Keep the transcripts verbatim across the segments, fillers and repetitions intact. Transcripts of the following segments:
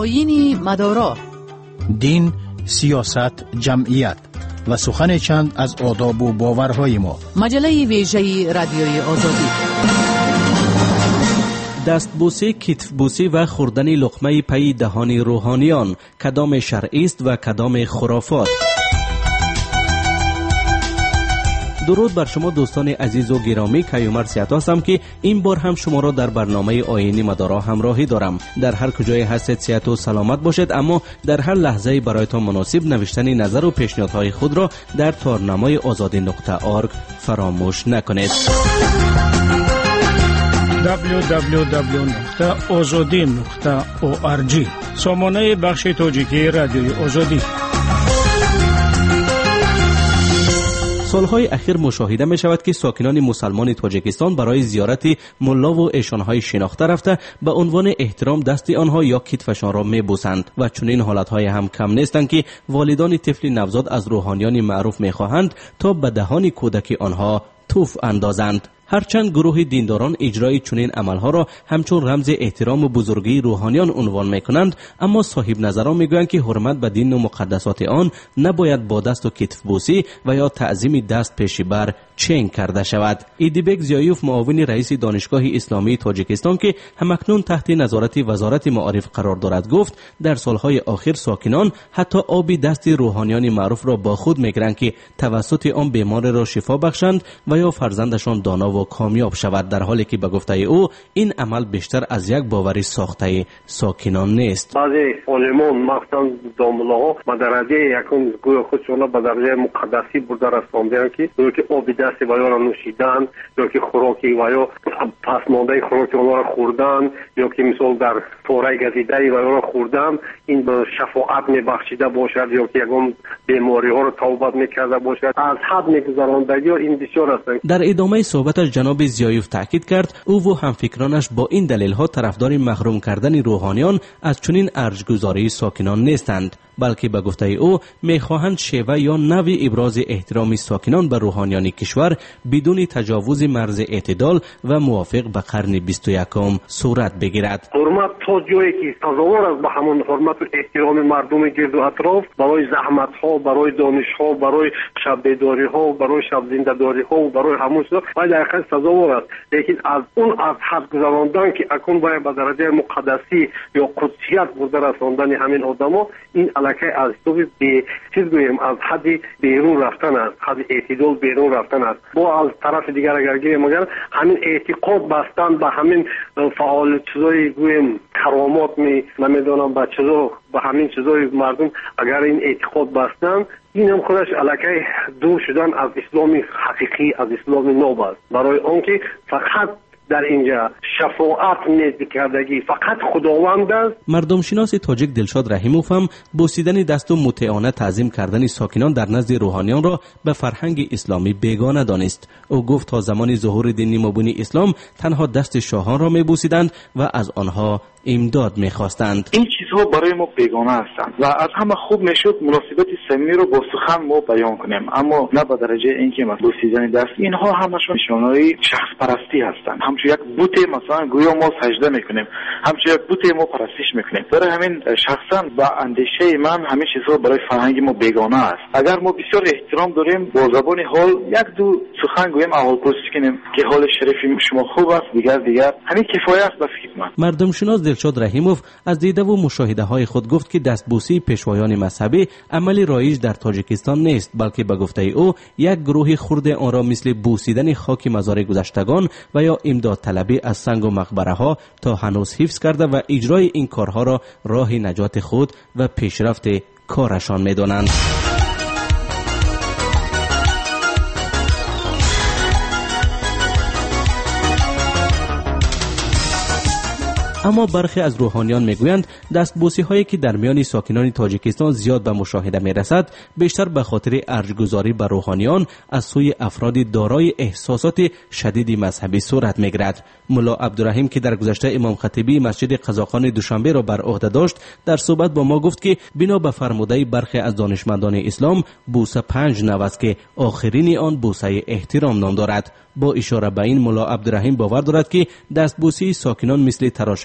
آیین مدارا، دین، سیاست، جمعیت و سخن چند از آداب و باورهای ما. مجله ویژه رادیوی آزادی. دستبوسی، کتفبوسی و خوردن لقمه پی دهان روحانیان، کدام شرعی است و کدام خرافات؟ درود بر شما دوستان عزیز و گرامی، کیومرث سیات هستم که این بار هم شما را در برنامه آیین مدارا همراهی دارم. در هر کجای هستید صحت و سلامت باشید، اما در هر لحظه برایتان مناسب نوشتن نظر و پیشنهادهای خود را در تارنمای آزادی نقطه آرگ فراموش نکنید. دبلیو دبلیو دبلیو نقطه آزادی نقطه او آر جی، سامانه بخش تاجیکی رادیوی آزادی. سالهای اخیر مشاهده می شود که ساکنان مسلمان تاجیکستان برای زیارت ملا و ایشانهای شناخته رفته به عنوان احترام دست آنها یا کتفشان را می بوسند و چنین حالتهای هم کم نیستند که والدان طفل نوزاد از روحانیان معروف می خواهند تا به دهان کودک آنها توف اندازند. هرچند گروه دینداران اجرای چنین عملها را همچون رمز احترام و بزرگی روحانیان عنوان میکنند، اما صاحب نظران میگویند که حرمت به دین و مقدسات آن نباید با دست و کتف بوسی و یا تعظیم دست پیش بر چنگ کرده شود. ایدیبک زیایوف، معاون رئیس دانشگاه اسلامی تاجیکستان که همکنون تحت نظارت وزارت معارف قرار دارد، گفت در سالهای آخر ساکنان حتی آب دست روحانیان معروف را با خود میگیرند که توسط آن بیمار را شفا بخشند و یا فرزندشان دانا و کامیاب شود، در حالی که به گفته او این عمل بیشتر از یک باوری ساخته ساکنان نیست. بعضی علمان مخصوصا داملاها به درجه یکم گویا خودشون به درجه مقدسی برده رساندند که که آب دست و یا را نوشیدن یا که خوراکی و یا پسمانده خوراک آنها را خوردن یا که مثال در پاره گزیده و یا را خوردن، این به شفاعت میبخشیده باشد یا که یکم بیماری ها را توبت میکرده باشد، از حد میگذراندگی ها این بسیار هستند. در ادامه صحبتش جناب زیایوف تاکید کرد او و همفکرانش با این دلیل ها طرفدار محروم کردن روحانیان از چنین ارجگذاری ساکنان نیستند، بلکه به گفته او میخواهند شیوه یا نوع ابراز احترام ساکنان به روحانیان کشور بدون تجاوز مرز اعتدال و موافق به قرن بیست و یکم صورت بگیرد. حرمت تا جایی که سزاوار است به همون حرمت و احترام مردم گرد و اطراف، برای زحمت ها، برای دانش ها، برای شب بیداری ها، برای شب زنده داری ها و برای همون چیزا باید در سزاوار است، لیکن از اون از حد گذراندن که اکنون باید به درجه مقدسی یا قدسیت برده رساندن همین آدما، این علاقه از تو به چیز گویم از حد بیرون رفتن است، حد اعتدال بیرون رفتن است. با از طرف دیگر اگر گویم مگر همین اعتقاد بستن به همین فعال چیزای گویم کرامات می نمیدونم به چیزا به همین چیزای مردم اگر این اعتقاد بستن، این هم خودش علاقه دور شدن از اسلام حقیقی، از اسلام ناب است، برای آنکه فقط در اینجا شفاعت نزد کردگی فقط خداوند است. مردم شناس تاجیک دلشاد رحیموف هم بوسیدن دست و مطیعانه تعظیم کردن ساکنان در نزد روحانیان را به فرهنگ اسلامی بیگانه دانست. او گفت تا زمان ظهور دین مبین اسلام تنها دست شاهان را میبوسیدند و از آنها امداد میخواستند. این چیزها برای ما بیگانه هستند و از همه خوب میشد مناسبت صمیمی رو با سخن ما بیان کنیم، اما نه به درجه اینکه مثلا بوسیدن دست اینها همشون نشانه‌های شخص پرستی هستند. همچون یک بت مثلا گویا ما سجده میکنیم، همچون یک بت ما پرستش میکنیم. برای همین شخصا و اندیشه من همین چیزها برای فرهنگ ما بیگانه است. اگر ما بسیار احترام داریم با زبان حال یک دو سخن گویم احوال پرسی کنیم که حال شریف شما خوب است، دیگر دیگر همین کفایت است. بس خدمت مردم شناس دلشاد رحیموف از دیده و مشاهده های خود گفت که دستبوسی پیشوایان مذهبی عملی رایج در تاجیکستان نیست، بلکه به گفته او یک گروه خرد آن را مثل بوسیدن خاک مزار گذشتگان و یا امداد طلبی از سنگ و مقبره ها تا هنوز حفظ کرده و اجرای این کارها را راه نجات خود و پیشرفت کارشان می‌دانند. اما برخی از روحانیان میگویند دستبوسی هایی که در میان ساکنان تاجیکستان زیاد به مشاهده میرسد بیشتر به خاطر ارجگذاری به روحانیان از سوی افراد دارای احساسات شدید مذهبی صورت میگیرد. ملا عبدالرحیم که در گذشته امام خطیبی مسجد قزاقان دوشنبه را بر عهده داشت در صحبت با ما گفت که بنا به فرموده برخی از دانشمندان اسلام بوسه پنج نوع است که آخرین آن بوسه احترام نام دارد. با اشاره به این ملا عبدالرحیم باور دارد که دستبوسی ساکنان مثل تراشه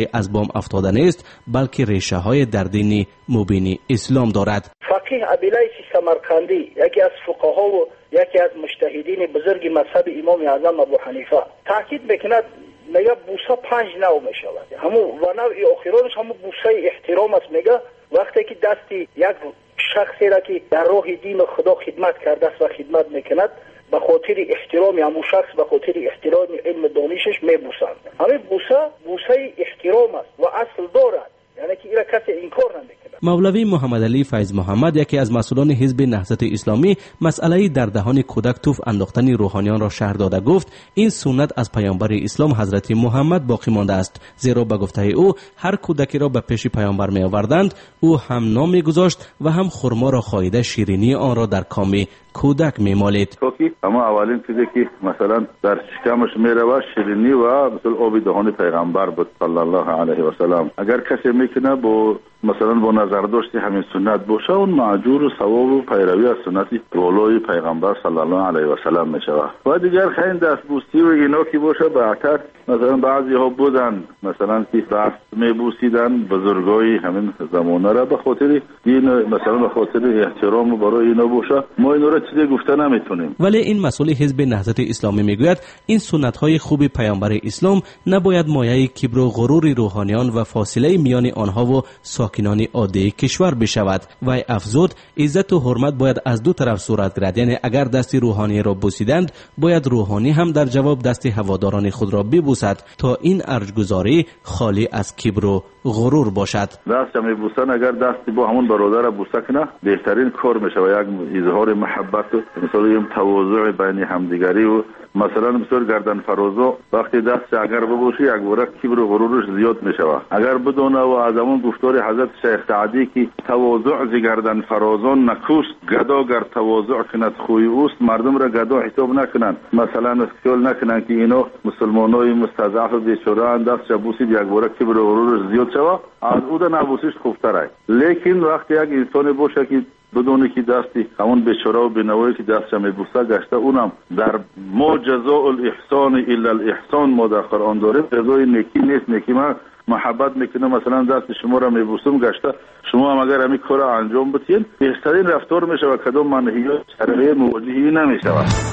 واقعی از بام افتاده نیست، بلکه ریشه های در دین مبین اسلام دارد. فقیه ابیلیس سمرقندی یکی از فقها و یکی از مجتهدین بزرگ مذهب امام اعظم ابو حنیفه تاکید میکند، میگه بوسه پنج نوع میشود. همو و نوع آخرانش همو بوسه احترام است. میگه وقتی که دستی یک شخصی را که در راه دین خدا خدمت کرده است و خدمت میکند به خاطر احترام همو شخص به خاطر احترام علم دانشش میبوسند. همین بوسه بوسه احترام است و اصل دارد، یعنی که اینا کسی انکار نمیکنه. مولوی محمد علی فیض محمد، یکی از مسئولان حزب نهضت اسلامی، مسئله در دهان کودک توف انداختن روحانیان را شرح داده گفت این سنت از پیامبر اسلام حضرت محمد باقی مانده است، زیرا به گفته او هر کودکی را به پیش پیامبر می آوردند او هم نام می گذاشت و هم خرما را خایده شیرینی آن را در کام کودک می مالید. اما اولین چیزی که مثلا در شکمش می رود شیرینی و مثل آب دهان پیغمبر بود صلی الله علیه و سلام. اگر کسی میکنه با مثلا با نظر داشتی همین سنت باشه، اون معجور و ثواب و پیروی از سنت والای پیغمبر صلی الله علیه و سلام می شود. و دیگر خیلی دستبوسی و اینا که باشه بعتر مثلا بعضی ها بودن مثلا که دست می بوسیدن بزرگای همین زمانه را به خاطر دین، مثلا به خاطر احترام برای اینا باشه. ما اینا را چیزی گفته نمیتونیم. ولی این مسئول حزب نهضت اسلامی میگوید این سنت های خوب پیامبر اسلام نباید مایه کبر و غرور روحانیان و فاصله میان آنها و ساکنان عادی کشور بشود. و افزود عزت و حرمت باید از دو طرف صورت گیرد، یعنی اگر دست روحانی را بوسیدند باید روحانی هم در جواب دست هواداران خود را ببوسد تا این ارجگذاری خالی از کبر و غرور باشد. دست می بوسن اگر دستی با همون برادر بوسه کنه بهترین کار میشه و یک اظهار محبت و مثلا یک تواضع بین همدیگری و مثلا بسیار گردن فرازا وقتی دست اگر ببوشی یک ورق کبر و غرورش زیاد میشه. اگر بدونه و از همون گفتار حضرت شیخ سعدی که تواضع ز گردن فرازان نکوست، گدا گر تواضع کند خوی اوست، مردم را گدا حساب نکنن، مثلا خیال نکنن که اینا مسلمانای مستضعف و بیچاره دست بوسید یک ورق کبر و غرورش زیاد شوه، از او ده نبوسیش خوبتره. لیکن وقتی یک انسان باشه که بدونه که دستی همون بیچاره و بینوایی که دستش میبوسه گشته، اونم در ما جزاء الاحسان الا الاحسان ما در قرآن داریم، جزای نیکی نیست، نیکی ما محبت میکنه مثلا دست شما را میبوسم گشته شما هم اگر همین کار انجام بدین بهترین رفتار میشه و کدام منهیات شرعی مواجهی نمیشه.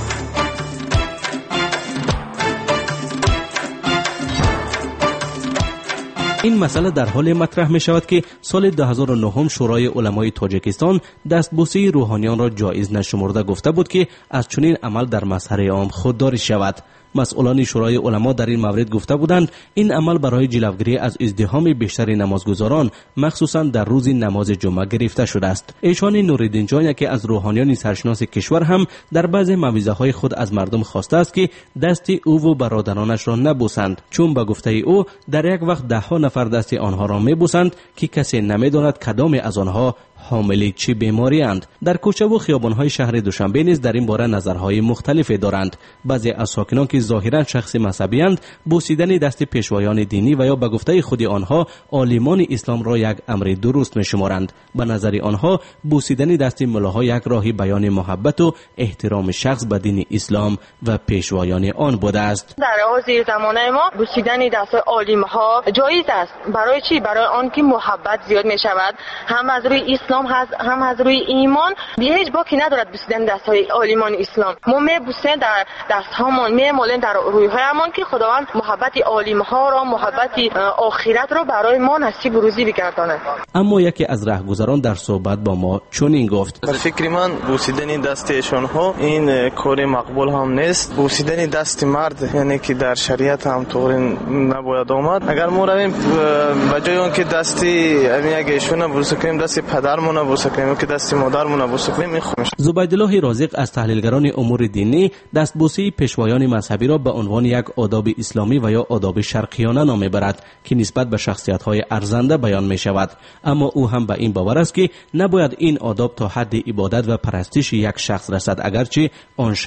این مسئله در حال مطرح می شود که سال دو هزار و نه شورای علمای تاجیکستان دستبوسی روحانیان را جایز نشمرده گفته بود که از چنین عمل در مظهر عام خودداری شود. مسئولان شورای علما در این مورد گفته بودند این عمل برای جلوگیری از ازدحام بیشتر نمازگزاران مخصوصا در روز نماز جمعه گرفته شده است. ایشان نوریدین جان یکی از روحانیان سرشناس کشور هم در بعض موعظه های خود از مردم خواسته است که دست او و برادرانش را نبوسند، چون به گفته او در یک وقت ده ها نفر دست آنها را میبوسند که کسی نمیداند کدام از آنها حامل چه بیماری اند. در کوچه و خیابان‌های شهر دوشنبه نیز در این باره نظرهای مختلفی دارند. بعضی از ساکنان که ظاهرا شخص مذهبی اند بوسیدن دست پیشوایان دینی و یا به گفته خود آنها عالمان اسلام را یک امر درست می‌شمارند. به نظر آنها بوسیدن دست ملاها یک راه بیان محبت و احترام شخص به دین اسلام و پیشوایان آن بوده است. در آغاز زمانه ما بوسیدن دست عالم‌ها جایز است. برای چی؟ برای آنکه محبت زیاد می‌شود، هم از روی اسلام هست هم از روی ایمان. هیچ باکی ندارد بوسیدن دست‌های عالمان اسلام. ما می‌بوسیم در دست‌هامون، می‌مالیم در روی‌هایمان که خداوند محبت عالم‌ها را، محبت آخرت را برای ما نصیب و روزی بگرداند. اما یکی از راهگذران در صحبت با ما چنین گفت: در فکر من بوسیدن دست ایشان‌ها این کار مقبول هم نیست. بوسیدن دست مرد یعنی که در شریعت هم طور نباید آمد. اگر ما رویم به جای اون که دستی همین اگه ایشون بوسه کنیم دست پدرمون بوسه کنیم که دست مادرمون بوسه کنیم این خوب میشه. زبیدالله رازق از تحلیلگران امور دینی دستبوسی پیشوایان مذهبی را به عنوان یک آداب اسلامی و یا آداب شرقیانه نام میبرد که نسبت به شخصیت‌های ارزنده بیان می شود. اما او هم به این باور است که نباید این آداب تا حد عبادت و پرستش یک شخص رسد اگرچه آن شخص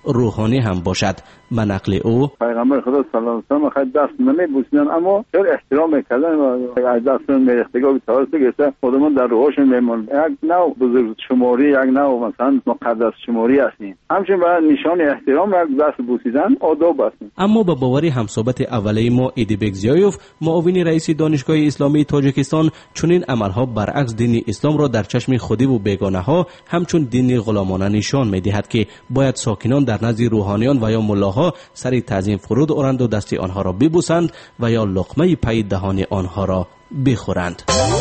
روحانی هم باشد. به نقل او پیغمبر خدا صلی الله علیه و آله خیلی دست نمیبوسیدن اما خیلی احترام میکردن و از دستشون میرختگاه به توسط گرفته خودمون در روحشون میمون. یک نوع بزرگ شماری، یک نوع مثلا مقدس شماری هستیم. همچنین برای نشان احترام یک دست بوسیدن آداب است. اما به باور همصحبت اولیه ما ایدیبک زیایوف، معاون رئیس دانشگاه اسلامی تاجیکستان، چنین عملها برعکس دین اسلام را در چشم خودی و بیگانه ها همچون دین غلامانه نشان میدهد که باید ساکنان در نزد روحانیان و یا ملاها سری تعظیم فرود آورند و دست آنها را ببوسند و یا لقمه پی دهان آنها را بخورند.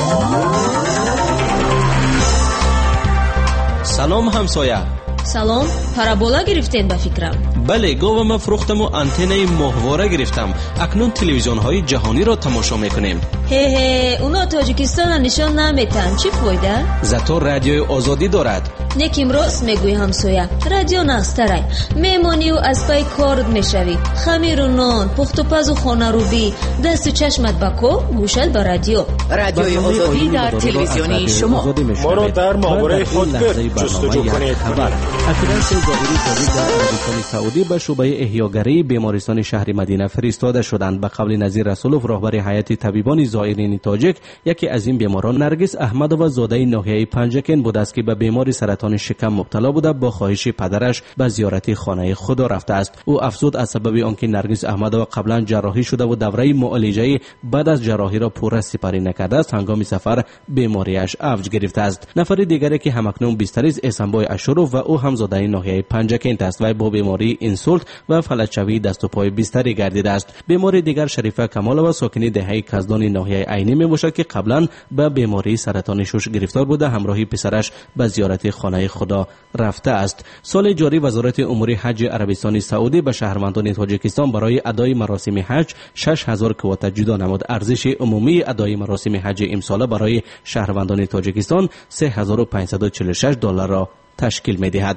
سلام همسایه. سلام، پارابولا گرفتین با فکرم. بله، گاو ما فروختم و آنتنای ماهواره گرفتم. اکنون تلویزیون های جهانی را تماشا میکنیم. هی هی، اونا تاجیکستان نشان نمیتن. چی فایده؟ زاتو رادیوی آزادی دارد. نکیم راست میگوی همسایه. رادیو نسترای. میمانی و از پای کارد میشوی. خمیر و نان، پخت و پز و خانه رو بی. دست و چشمت بکو، گوشت با رادیو. رادیوی آزادی در تلویزیونی شما. ما را در ماهواره خودگر جستجو کنید. اخیراً ظاهری تاجیک در عربستان سعودی به شعبه احیاگری بیمارستان شهر مدینه فرستاده شدند. به قول نظیر رسولوف، رهبر هیئت طبیبان زائرین تاجیک، یکی از این بیماران نرگس احمدووا زاده ناحیه پنجکن بود است که به بیماری سرطان شکم مبتلا بوده. با خواهش پدرش به زیارت خانه خدا رفته است. او افزود از سبب آنکه نرگس احمدووا قبلا جراحی شده و دوره معالجه بعد از جراحی را پوره سپری نکرده است، هنگام سفر بیماریش اوج گرفته است. نفر دیگری که همکنون بیستری است احسانبای اشرف و او هم زاده ناحیه پنجکن است و با بیماری انسولت و فلجشوی دست و پای بیستری گردیده است. بیماری دیگر شریفه کمالووا ساکن دهه کزدان ناحیه عینی میباشد که قبلا به بیماری سرطان شش گرفتار بوده. همراهی پسرش به زیارت خانه خدا رفته است. سال جاری وزارت امور حج عربستان سعودی به شهروندان تاجیکستان برای ادای مراسم حج شش هزار کوتا جدا نمود. ارزش عمومی ادای مراسم حج امساله برای شهروندان تاجیکستان سه هزار و پانصد و چهل و شش دلار را تشکیل می‌دهد.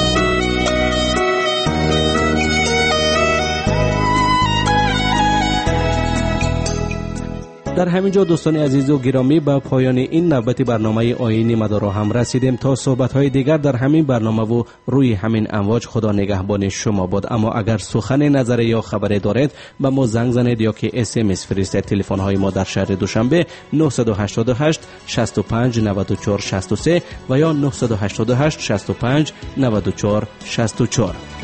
در همینجا دوستان عزیز و گرامی به پایان این نوبت برنامه آیین مدارا هم رسیدیم. تا صحبت‌های دیگر در همین برنامه و روی همین امواج، خدا نگهبان شما باد. اما اگر سخن، نظر یا خبری دارید به ما زنگ زنید یا که اس ام اس فرستید. تلفن‌های ما در شهر دوشنبه نه هشت هشت شصت و پنج نود و چهار شصت و سه و یا نه هشت هشت شصت و پنج نود و چهار شصت و چهار.